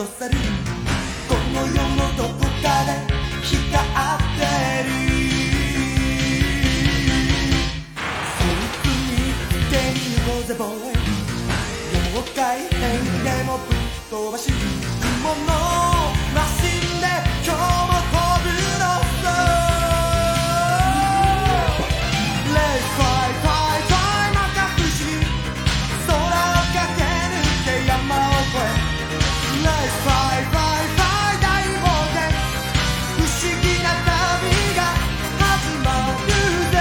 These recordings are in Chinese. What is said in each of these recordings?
去るこの世のどこかで光ってるそうに手に行こうぜボーイ妖怪変でもぶっ飛ばし雲のマシンで今日も飛ぶのさ Let's fly fly fly まか不思議空を駆け抜け山を越え Let's fly fly fly 大冒険不思議な旅が始まるぜ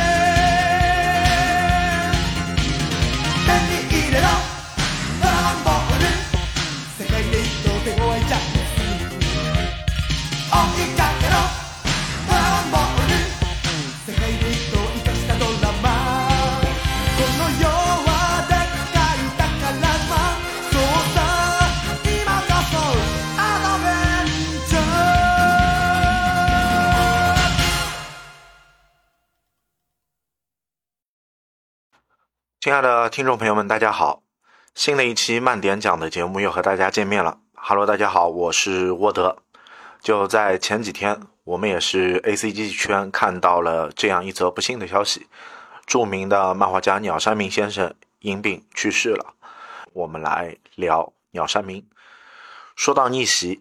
手に入れろドラゴンボール世界で一等手強いジャック追いかけろドラゴンボール世界で一等生かしたドラマこの世はでっかい宝島そうさ今こそアドベンチャー。亲爱的听众朋友们，大家好，新的一期慢点讲的节目又和大家见面了。Hello， 大家好，我是沃德。就在前几天，我们也是 ACG 圈看到了这样一则不幸的消息：著名的漫画家鸟山明先生因病去世了。我们来聊鸟山明。说到逆袭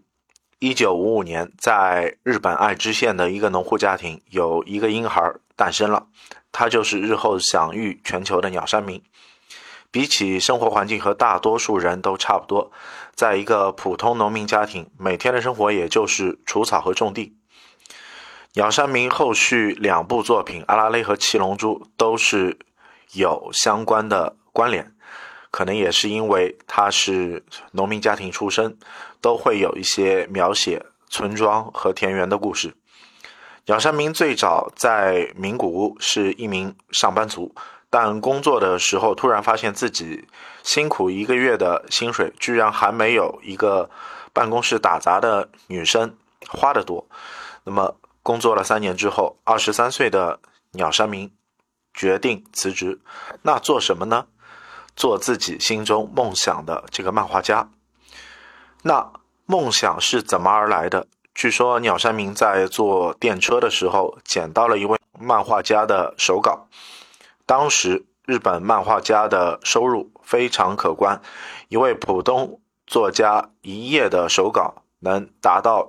，1955年，在日本爱知县的一个农户家庭，有一个婴孩诞生了，他就是日后享誉全球的鸟山明。比起生活环境和大多数人都差不多，在一个普通农民家庭，每天的生活也就是除草和种地。鸟山明后续2部作品《阿拉蕾》和《七龙珠》都是有相关的关联，可能也是因为他是农民家庭出身，都会有一些描写村庄和田园的故事。鸟山明最早在名古屋是一名上班族，但工作的时候突然发现自己辛苦1个月的薪水居然还没有一个办公室打杂的女生花得多。那么工作了3年之后，23岁的鸟山明决定辞职。那做什么呢？做自己心中梦想的这个漫画家。那梦想是怎么而来的？据说鸟山明在坐电车的时候捡到了一位漫画家的手稿。当时日本漫画家的收入非常可观，一位普通作家一页的手稿能达到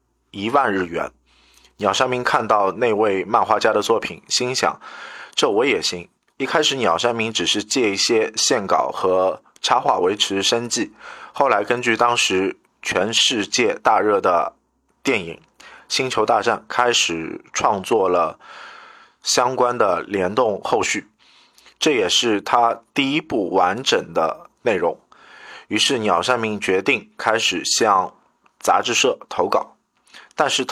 1万日元。鸟山明看到那位漫画家的作品，心想这我也行。一开始鸟山明只是借一些线稿和插画维持生计，后来根据当时全世界大热的电影《星球大战》开始创作了相关的联动后续，这也是他第1部完整的内容。于是鸟山明决定开始向杂志社投稿，但是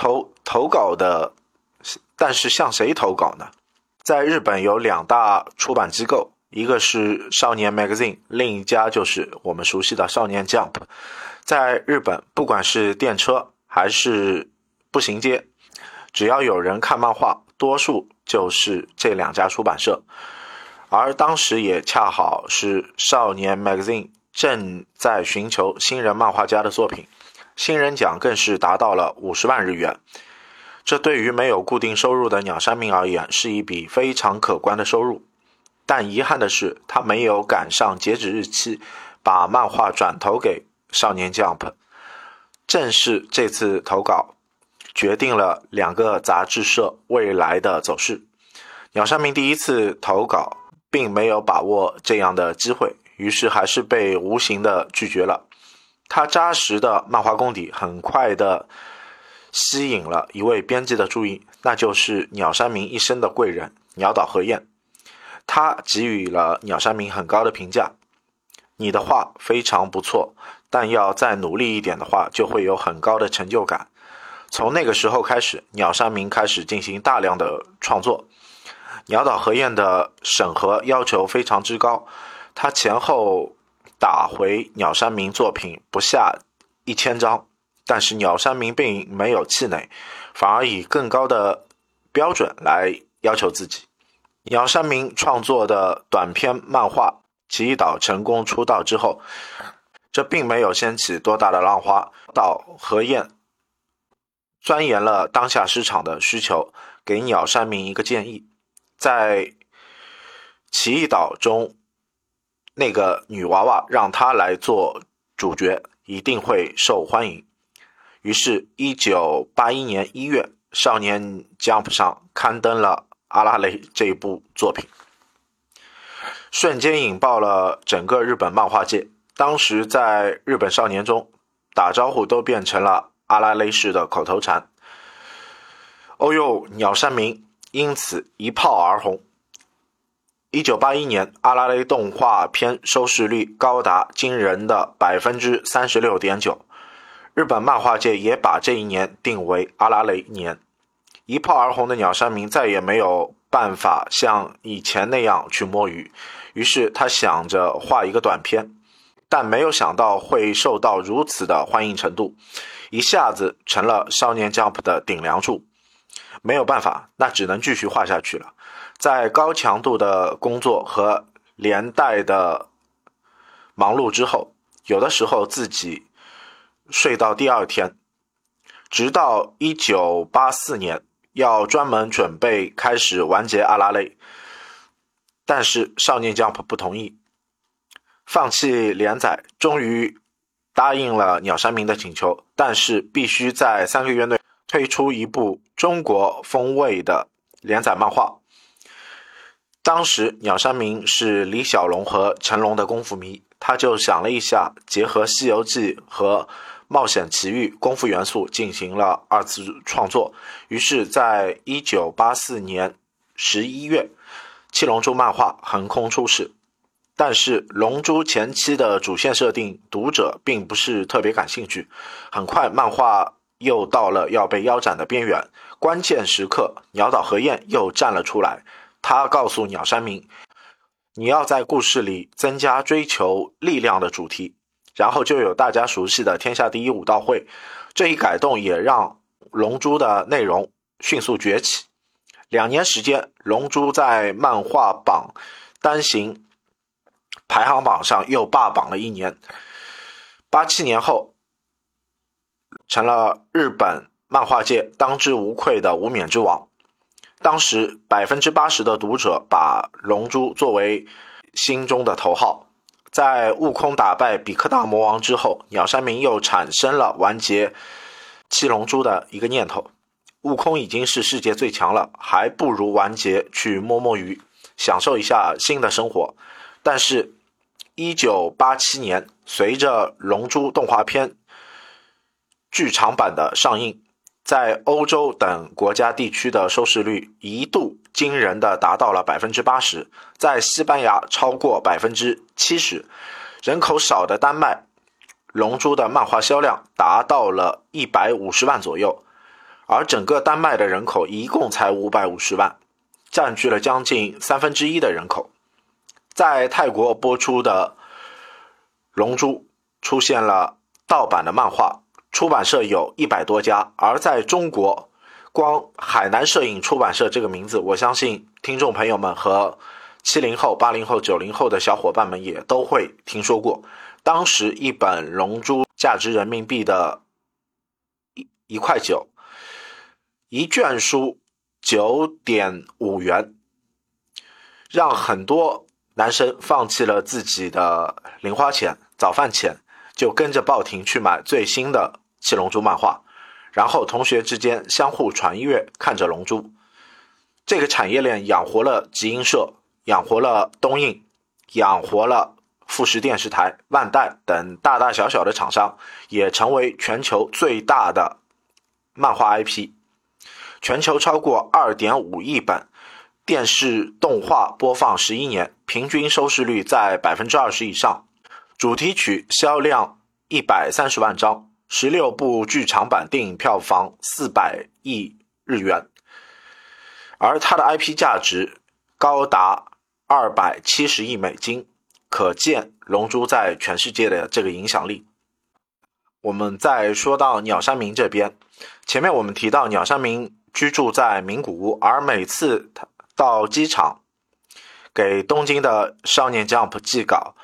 向谁投稿呢？在日本有2大出版机构，一个是少年 Magazine， 另一家就是我们熟悉的少年 Jump。 在日本，不管是电车还是步行街，只要有人看漫画，多数就是这2家出版社。而当时也恰好是少年 Magazine 正在寻求新人漫画家的作品，新人奖更是达到了50万日元。这对于没有固定收入的鸟山明而言是一笔非常可观的收入。但遗憾的是，他没有赶上截止日期，把漫画转投给少年 Jump。 正是这次投稿决定了2个杂志社未来的走势。鸟山明第一次投稿并没有把握这样的机会，于是还是被无情的拒绝了。他扎实的漫画功底很快的吸引了一位编辑的注意，那就是鸟山明一生的贵人鸟岛和彦。他给予了鸟山明很高的评价，你的画非常不错，但要再努力一点的话就会有很高的成就感。从那个时候开始，鸟山明开始进行大量的创作。鸟岛和彦的审核要求非常之高，他前后打回鸟山明作品不下1000张，但是鸟山明并没有气馁，反而以更高的标准来要求自己。鸟山明创作的短篇漫画《奇异岛》成功出道之后， 这并没有掀起多大的浪花。到何晏钻研了当下市场的需求，给鸟山明一个建议，在奇异岛中那个女娃娃让她来做主角，一定会受欢迎。于是1981年1月，少年 Jump 上刊登了阿拉蕾这一部作品，瞬间引爆了整个日本漫画界。当时在日本少年中，打招呼都变成了阿拉蕾式的口头禅。哦呦，鸟山明因此一炮而红。1981年，阿拉蕾动画片收视率高达惊人的 36.9%， 日本漫画界也把这一年定为阿拉蕾年。一炮而红的鸟山明再也没有办法像以前那样去摸鱼，于是他想着画一个短片，但没有想到会受到如此的欢迎程度，一下子成了少年 Jump 的顶梁柱。没有办法，那只能继续画下去了。在高强度的工作和连带的忙碌之后，有的时候自己睡到第二天，直到1984年要专门准备开始完结阿拉蕾，但是少年 Jump 不同意，放弃连载，终于答应了鸟山明的请求，但是必须在3个月内推出一部中国风味的连载漫画。当时鸟山明是李小龙和成龙的功夫迷，他就想了一下，结合《西游记》和冒险奇遇功夫元素进行了二次创作。于是在1984年11月，七龙珠漫画横空出世。但是龙珠前期的主线设定，读者并不是特别感兴趣。很快漫画又到了要被腰斩的边缘，关键时刻鸟岛和彦又站了出来，他告诉鸟山明，你要在故事里增加追求力量的主题，然后就有大家熟悉的天下第一武道会。这一改动也让龙珠的内容迅速崛起。2年时间，龙珠在漫画榜单行排行榜上又霸榜了1年。87年后，成了日本漫画界当之无愧的无冕之王。当时 80% 的读者把龙珠作为心中的头号。在悟空打败比克大魔王之后，鸟山明又产生了完结七龙珠的一个念头。悟空已经是世界最强了，还不如完结去摸摸鱼，享受一下新的生活。但是1987年，随着龙珠动画片剧场版的上映，在欧洲等国家地区的收视率一度惊人的达到了 80%， 在西班牙超过 70%， 人口少的丹麦，龙珠的漫画销量达到了150万左右，而整个丹麦的人口一共才550万，占据了将近1/3的人口。在泰国播出的龙珠出现了盗版的漫画，出版社有100多家，而在中国，光海南摄影出版社这个名字，我相信听众朋友们和70后、80后、90后的小伙伴们也都会听说过。当时一本龙珠价值人民币的1.9块，一卷书9.5元，让很多男生放弃了自己的零花钱、早饭钱，就跟着报亭去买最新的七龙珠漫画，然后同学之间相互传阅，看着龙珠。这个产业链养活了集英社，养活了东映，养活了富士电视台、万代等大大小小的厂商，也成为全球最大的漫画 IP。 全球超过 2.5 亿本，电视动画播放11年，平均收视率在 20% 以上，主题曲销量130万张，16部剧场版电影票房400亿日元，而它的 IP 价值高达270亿美金，可见龙珠在全世界的这个影响力。我们再说到鸟山明这边，前面我们提到鸟山明居住在名古屋，而每次他到机场给东京的少年 Jump 寄稿，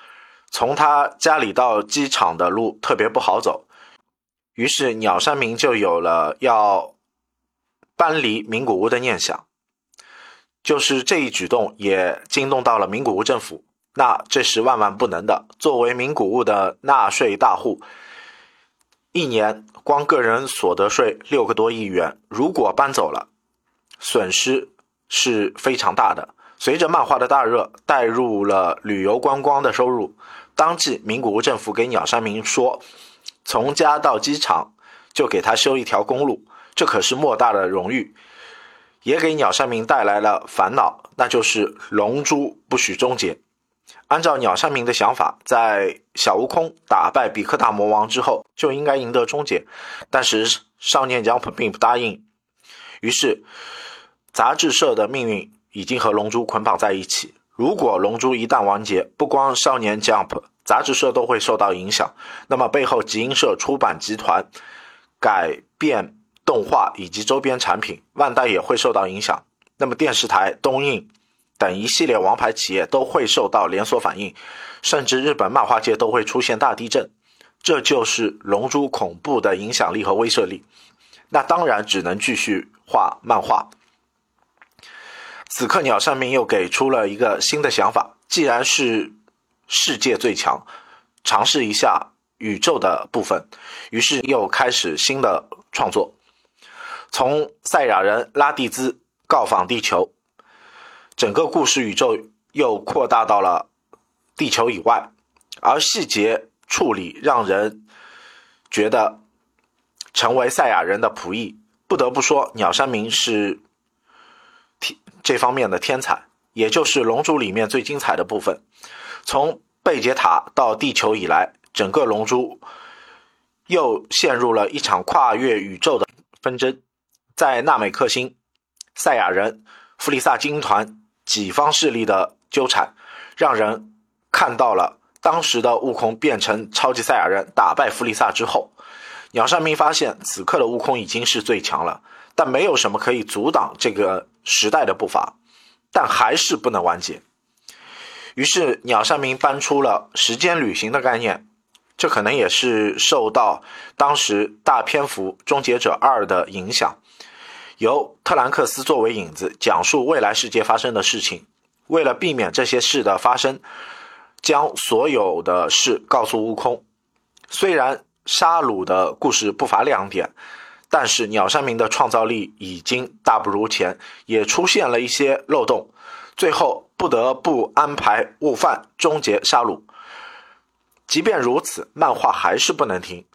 从他家里到机场的路特别不好走，于是鸟山明就有了要搬离名古屋的念想。就是这一举动也惊动到了名古屋政府，那这是万万不能的。作为名古屋的纳税大户，一年光个人所得税6个多亿元，如果搬走了，损失是非常大的。随着漫画的大热，带入了旅游观光的收入，当即名古屋政府给鸟山明说，从家到机场就给他修一条公路，这可是莫大的荣誉，也给鸟山明带来了烦恼，那就是龙珠不许终结。按照鸟山明的想法，在小悟空打败比克大魔王之后就应该赢得终结，但是少年 Jump 并不答应，于是杂志社的命运已经和龙珠捆绑在一起。如果龙珠一旦完结，不光少年 Jump 杂志社都会受到影响，那么背后集英社出版集团改变动画以及周边产品，万代也会受到影响，那么电视台、东映等一系列王牌企业都会受到连锁反应，甚至日本漫画界都会出现大地震。这就是龙珠恐怖的影响力和威慑力。那当然只能继续画漫画。此刻鸟山明又给出了一个新的想法，既然是世界最强，尝试一下宇宙的部分，于是又开始新的创作。从赛亚人拉蒂兹告访地球，整个故事宇宙又扩大到了地球以外，而细节处理让人觉得成为赛亚人的仆役。不得不说，鸟山明是这方面的天才，也就是龙珠里面最精彩的部分。从贝杰塔到地球以来，整个龙珠又陷入了一场跨越宇宙的纷争。在纳美克星、赛亚人、弗利萨精英团几方势力的纠缠，让人看到了当时的悟空变成超级赛亚人打败弗利萨之后，鸟山明发现此刻的悟空已经是最强了，但没有什么可以阻挡这个时代的步伐，但还是不能完结。于是鸟山明搬出了时间旅行的概念，这可能也是受到当时大篇幅《终结者2》的影响，由特兰克斯作为引子，讲述未来世界发生的事情。为了避免这些事的发生，将所有的事告诉悟空。虽然沙鲁的故事不乏亮点，但是鸟山明的创造力已经大不如前，也出现了一些漏洞，最后不得不安排悟饭终结沙鲁。即便如此，漫画还是不能停。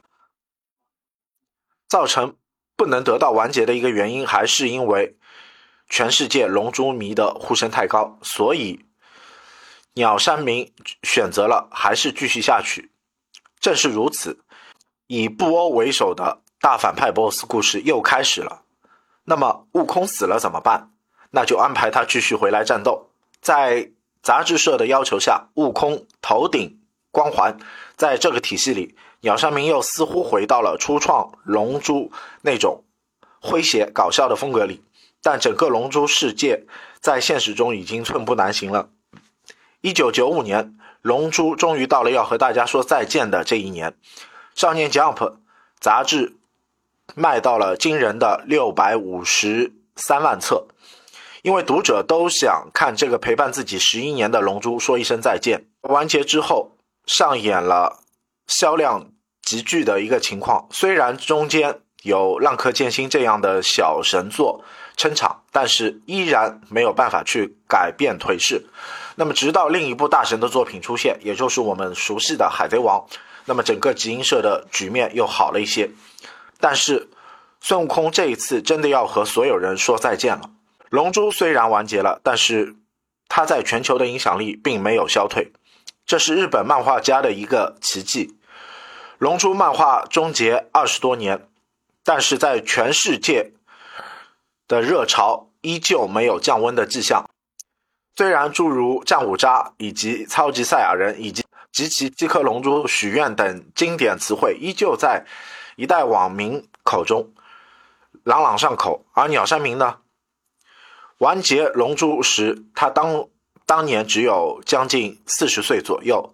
造成不能得到完结的一个原因，还是因为全世界龙珠迷的呼声太高，所以鸟山明选择了还是继续下去。正是如此，以布欧为首的大反派 BOSS 故事又开始了。那么悟空死了怎么办？那就安排他继续回来战斗。在杂志社的要求下，悟空头顶光环，在这个体系里，鸟山明又似乎回到了初创龙珠那种诙谐搞笑的风格里，但整个龙珠世界在现实中已经寸步难行了。1995年，龙珠终于到了要和大家说再见的这一年。少年 Jump 杂志卖到了惊人的653万册，因为读者都想看这个陪伴自己11年的龙珠说一声再见。完结之后，上演了销量急剧的一个情况，虽然中间有浪客剑心这样的小神作撑场，但是依然没有办法去改变颓势。那么直到另一部大神的作品出现，也就是我们熟悉的海贼王，那么整个集英社的局面又好了一些。但是孙悟空这一次真的要和所有人说再见了。龙珠虽然完结了，但是它在全球的影响力并没有消退，这是日本漫画家的一个奇迹。龙珠漫画终结20多年，但是在全世界的热潮依旧没有降温的迹象。虽然诸如战五渣以及超级赛亚人以及集齐七颗龙珠许愿等经典词汇依旧在一代网民口中朗朗上口，而鸟山明呢，完结龙珠时他当年只有将近40岁左右，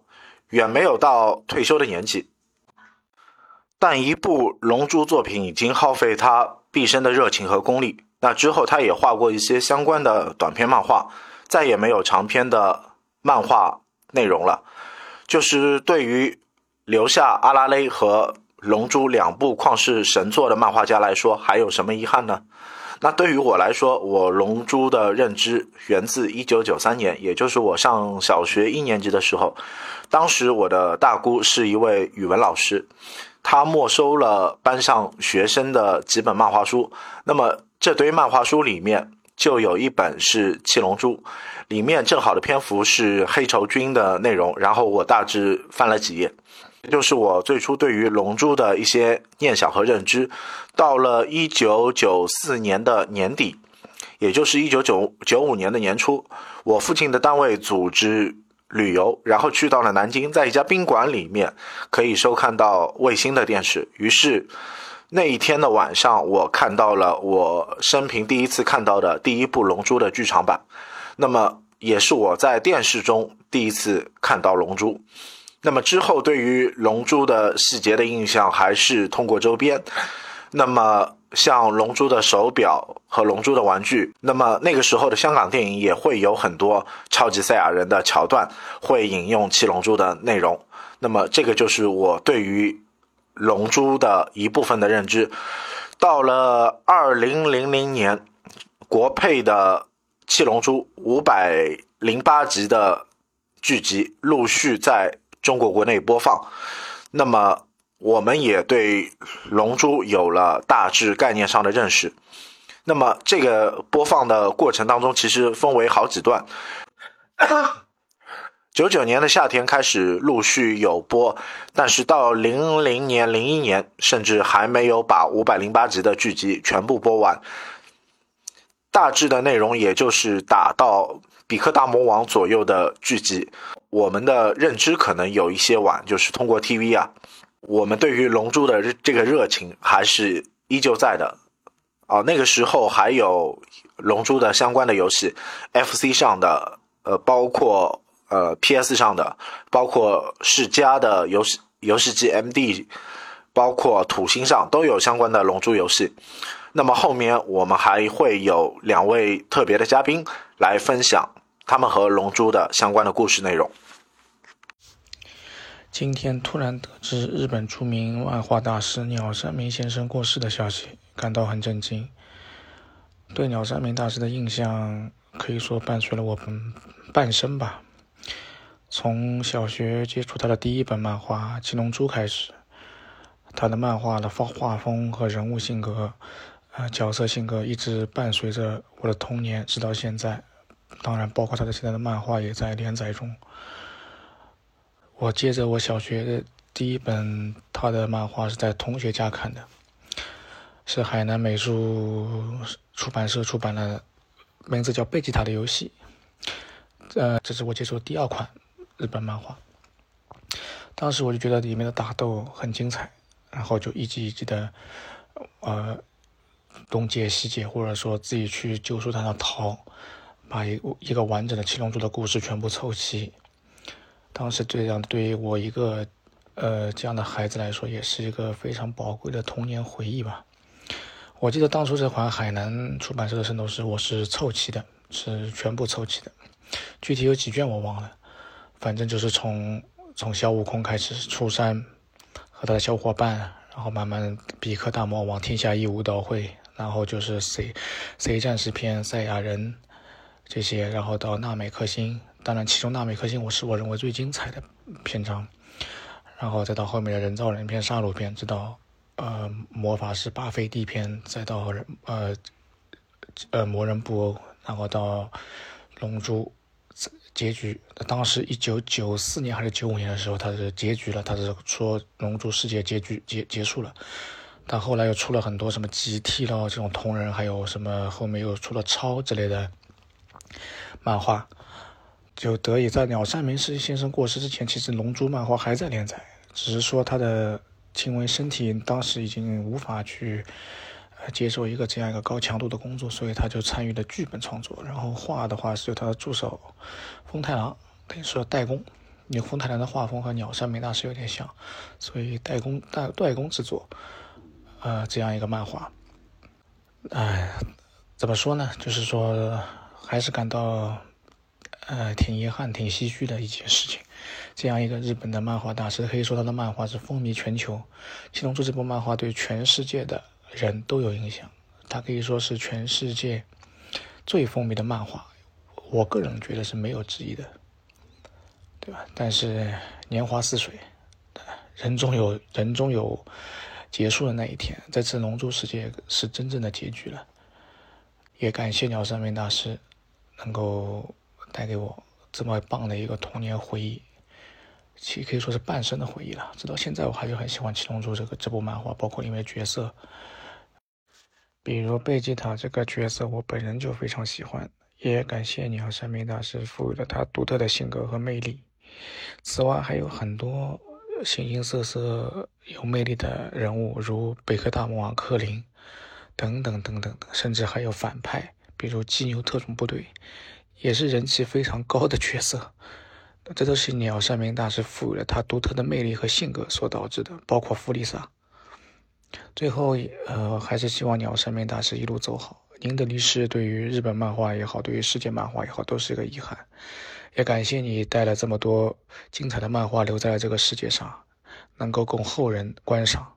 远没有到退休的年纪。但一部龙珠作品已经耗费他毕生的热情和功力，那之后他也画过一些相关的短篇漫画，再也没有长篇的漫画内容了。就是对于留下阿拉蕾和龙珠两部旷世神作的漫画家来说，还有什么遗憾呢？那对于我来说，我龙珠的认知源自1993年，也就是我上小学1年级的时候。当时我的大姑是一位语文老师，他没收了班上学生的几本漫画书，那么这堆漫画书里面就有一本是《七龙珠》，里面正好的篇幅是黑绸军的内容，然后我大致翻了几页，这就是我最初对于龙珠的一些念想和认知。到了1994年的年底，也就是1995年的年初，我父亲的单位组织旅游，然后去到了南京，在一家宾馆里面可以收看到卫星的电视。于是那一天的晚上，我看到了我生平第一次看到的第一部龙珠的剧场版，那么也是我在电视中第一次看到龙珠。那么之后对于龙珠的细节的印象还是通过周边，那么像龙珠的手表和龙珠的玩具，那么那个时候的香港电影也会有很多超级赛亚人的桥段会引用七龙珠的内容。那么这个就是我对于龙珠的一部分的认知。到了2000年，国配的七龙珠508集的剧集陆续在中国国内播放，那么我们也对龙珠有了大致概念上的认识。那么这个播放的过程当中其实分为好几段。99年的夏天开始陆续有播，但是到00年、01年甚至还没有把508集的剧集全部播完。大致的内容也就是打到比克大魔王左右的剧集。我们的认知可能有一些晚，就是通过 TV 啊，我们对于龙珠的这个热情还是依旧在的。那个时候还有龙珠的相关的游戏 FC 上的包括PS 上的，包括世嘉的游戏机 MD， 包括土星上都有相关的龙珠游戏。那么后面我们还会有2位特别的嘉宾来分享他们和龙珠的相关的故事内容。 今天突然得知日本著名漫画大师鸟山明先生过世的消息，感到很震惊。对鸟山明大师的印象可以说伴随了我半生吧。从小学接触他的第一本漫画《七龙珠》开始，他的漫画的画风和人物性格角色性格一直伴随着我的童年直到现在，当然包括他的现在的漫画也在连载中。我接着我小学的第一本他的漫画是在同学家看的，是海南美术出版社出版的，名字叫《贝吉塔的游戏》。这是我接触的第2款日本漫画。当时我就觉得里面的打斗很精彩，然后就一集一集的东解西解，或者说自己去救赎他的逃，把一个完整的七龙珠的故事全部凑齐。当时对于我一个这样的孩子来说，也是一个非常宝贵的童年回忆吧。我记得当初这款海南出版社的圣斗士我是凑齐的，是全部凑齐的，具体有几卷我忘了，反正就是从小悟空开始出山和他的小伙伴，然后慢慢比克大魔王天下一武道会，然后就是 C 战士篇赛亚人这些，然后到纳美克星，当然其中纳美克星我认为最精彩的篇章，然后再到后面的人造人篇、杀戮篇，直到魔法师巴菲蒂篇，再到魔人布欧，然后到龙珠结局。当时1994年还是95年的时候，它是结局了，它是说龙珠世界结束了。但后来又出了很多什么集体了这种同人，还有什么后面又出了超之类的漫画，就得以在鸟山明先生过世之前，其实龙珠漫画还在连载，只是说他的因为身体当时已经无法去接受这样一个高强度的工作，所以他就参与了剧本创作，然后画的话是由他的助手丰太郎等于说代工， 你红太狼的画风和鸟山明大师有点像，所以代工制作，这样一个漫画，怎么说呢？就是说，还是感到挺遗憾、挺唏嘘的一件事情。这样一个日本的漫画大师，可以说他的漫画是风靡全球。七龙珠这部漫画对全世界的人都有影响，它可以说是全世界最风靡的漫画，我个人觉得是没有之一的，对吧？但是年华似水，人终有结束的那一天。这次龙珠世界是真正的结局了，也感谢鸟山明大师能够带给我这么棒的一个童年回忆，其实可以说是半生的回忆了。直到现在我还是很喜欢七龙珠这部漫画，包括里面的角色，比如贝吉塔这个角色我本人就非常喜欢，也感谢鸟山明大师赋予了他独特的性格和魅力。此外还有很多形形色色有魅力的人物，如贝克大魔王克林等等等等，甚至还有反派，比如基牛特种部队，也是人气非常高的角色。这都是鸟山明大师赋予了他独特的魅力和性格所导致的，包括弗利萨。最后还是希望鸟山明大师一路走好。您的离世对于日本漫画也好，对于世界漫画也好，都是一个遗憾。也感谢你带了这么多精彩的漫画留在了这个世界上，能够供后人观赏。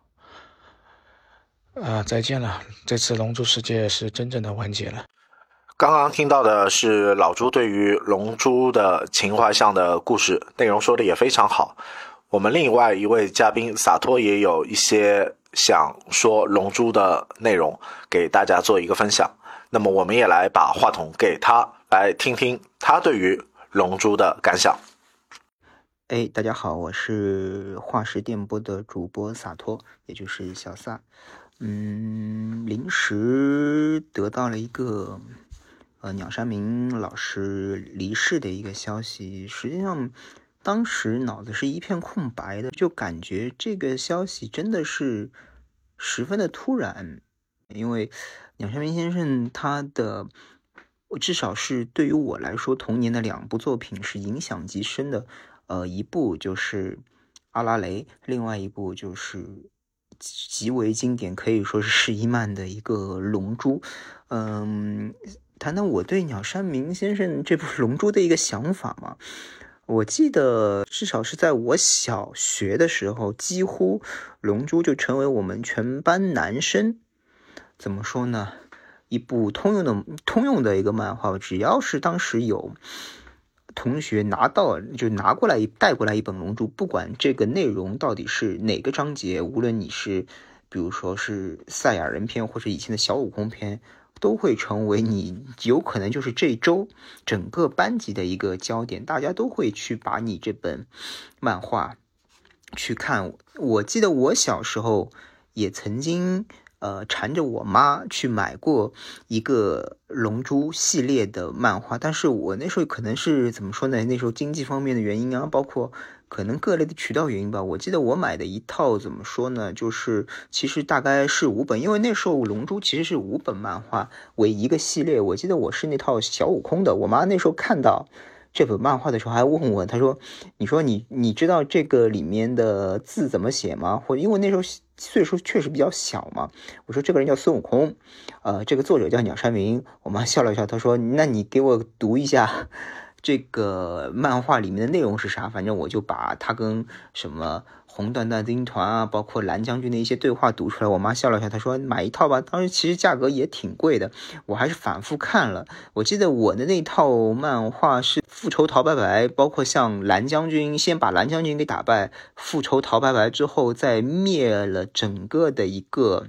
再见了，这次龙珠世界是真正的完结了。 刚刚听到的是老朱对于龙珠的情怀上的故事，内容说的也非常好。我们另外一位嘉宾洒脱也有一些想说龙珠的内容给大家做一个分享，那么我们也来把话筒给他，来听听他对于龙珠的感想。 大家好，我是化石电波的主播洒脱，也就是小撒。临时得到了一个鸟山明老师离世的一个消息，实际上当时脑子是一片空白的，就感觉这个消息真的是十分的突然。因为鸟山明先生他的至少是对于我来说童年的2部作品是影响极深的，一部就是阿拉蕾，另外一部就是极为经典，可以说是世一漫的一个龙珠。谈谈我对鸟山明先生这部龙珠的一个想法嘛。我记得至少是在我小学的时候，几乎龙珠就成为我们全班男生怎么说呢，一部通用的一个漫画。只要是当时有同学拿过来带过来一本龙珠，不管这个内容到底是哪个章节，无论你是比如说是赛亚人篇或者以前的小悟空篇，都会成为你有可能就是这周整个班级的一个焦点，大家都会去把你这本漫画去看。我记得我小时候也曾经缠着我妈去买过一个龙珠系列的漫画，但是我那时候可能是怎么说呢，那时候经济方面的原因啊，包括可能各类的渠道原因吧，我记得我买的一套怎么说呢，就是其实大概是5本，因为那时候龙珠其实是5本漫画为一个系列。我记得我是那套小悟空的，我妈那时候看到这本漫画的时候还问我，她说你知道这个里面的字怎么写吗？或者因为那时候岁数确实比较小嘛，我说这个人叫孙悟空，这个作者叫鸟山明。我妈笑了笑，她说那你给我读一下这个漫画里面的内容是啥。反正我就把他跟什么红缎带兵团啊，包括蓝将军的一些对话读出来。我妈笑了笑，她说买一套吧，当时其实价格也挺贵的，我还是反复看了。我记得我的那套漫画是复仇陶白白，包括像蓝将军先把蓝将军给打败，复仇陶白白之后再灭了整个的一个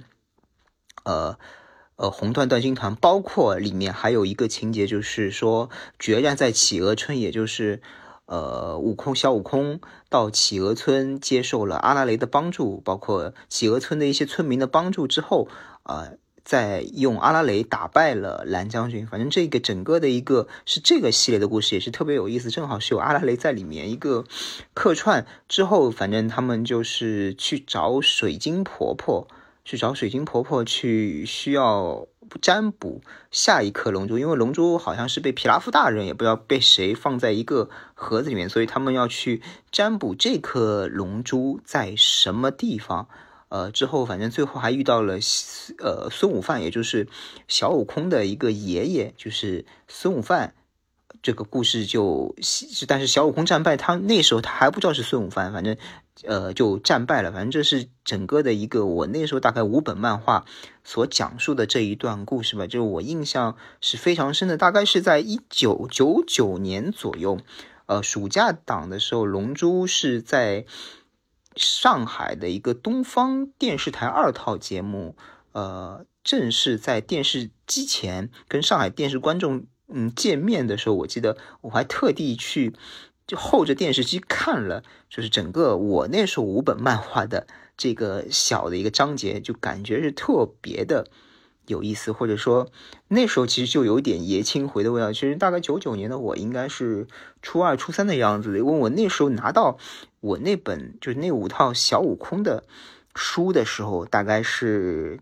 红缎带军团，包括里面还有一个情节，就是说决战在企鹅村，也就是小悟空到企鹅村接受了阿拉蕾的帮助，包括企鹅村的一些村民的帮助之后，再用阿拉蕾打败了蓝将军。反正这个整个的一个是这个系列的故事也是特别有意思，正好是有阿拉蕾在里面一个客串。之后反正他们就是去找水晶婆婆，去需要占卜下一颗龙珠，因为龙珠好像是被皮拉夫大人也不知道被谁放在一个盒子里面，所以他们要去占卜这颗龙珠在什么地方。之后反正最后还遇到了孙悟饭，也就是小悟空的一个爷爷，就是孙悟饭。这个故事但是小悟空战败，他那时候他还不知道是孙悟饭，反正就战败了。反正这是整个的一个我那时候大概5本漫画所讲述的这一段故事吧，就是我印象是非常深的。大概是在1999年左右，暑假档的时候，龙珠是在上海的一个东方电视台2套节目，正是在电视机前跟上海电视观众见面的时候，我记得我还特地去就候着电视机看了，就是整个我那时候5本漫画的这个小的一个章节，就感觉是特别的有意思，或者说那时候其实就有点爷青回的味道。其实大概99年的我应该是初2初3的样子，因为我那时候拿到我那本就是那5套小悟空的书的时候，大概是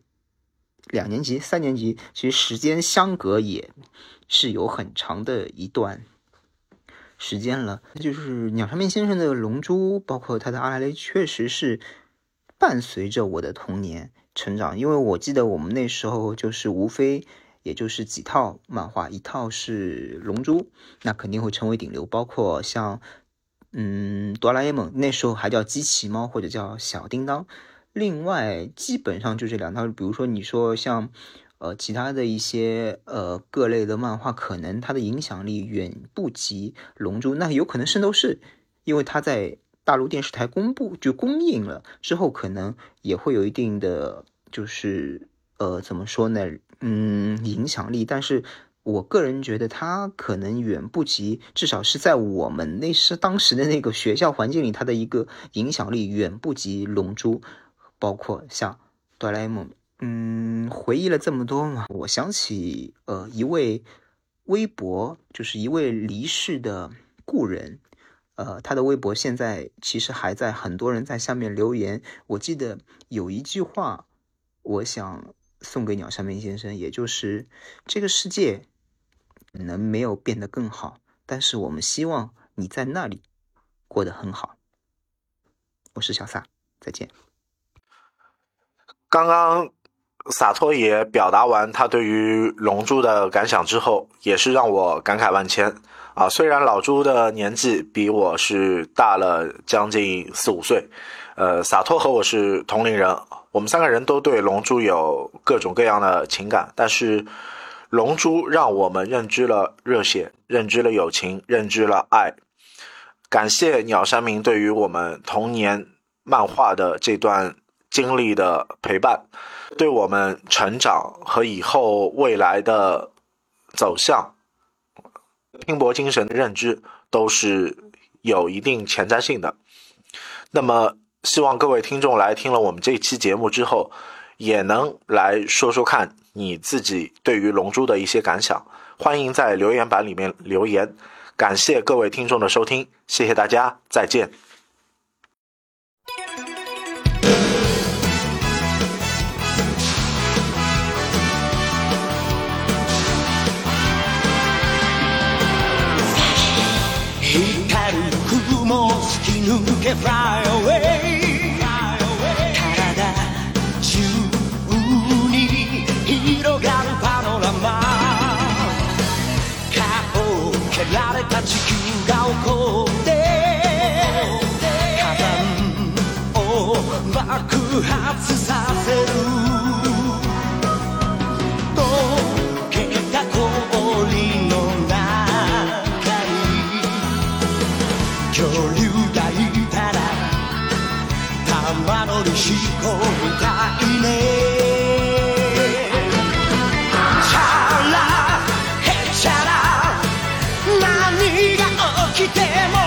2年级3年级，其实时间相隔也是有很长的一段时间了。就是鸟山明先生的龙珠包括他的阿拉蕾确实是伴随着我的童年成长，因为我记得我们那时候就是无非也就是几套漫画，一套是龙珠，那肯定会成为顶流，包括像哆啦 A 梦，那时候还叫机器猫或者叫小叮当。另外基本上就这2套，比如说你说像其他的一些各类的漫画，可能它的影响力远不及龙珠，那有可能圣斗士，因为它在大陆电视台公映了之后，可能也会有一定的就是怎么说呢影响力，但是我个人觉得它可能远不及，至少是在我们当时的那个学校环境里，它的一个影响力远不及龙珠，包括像哆啦 A 梦。回忆了这么多嘛，我想起一位微博，就是一位离世的故人，他的微博现在其实还在很多人在下面留言。我记得有一句话我想送给鸟山明先生，也就是这个世界可能没有变得更好，但是我们希望你在那里过得很好。我是小撒，再见。 刚刚洒脱也表达完他对于龙珠的感想之后，也是让我感慨万千啊！虽然老朱的年纪比我是大了将近4、5岁，洒脱和我是同龄人，我们3个人都对龙珠有各种各样的情感，但是龙珠让我们认知了热血，认知了友情，认知了爱。感谢鸟山明对于我们童年漫画的这段经历的陪伴，对我们成长和以后未来的走向拼搏精神的认知都是有一定前瞻性的。那么希望各位听众来听了我们这期节目之后，也能来说说看你自己对于龙珠的一些感想，欢迎在留言板里面留言。感谢各位听众的收听，谢谢大家，再见。 抜け fly away 体中に広がるパノラマ顔を蹴られた地球が起こって火山を爆発させる溶けた氷の中に恐竜がいたら玉乗りしこみたいねチャラヘチャラ何が起きても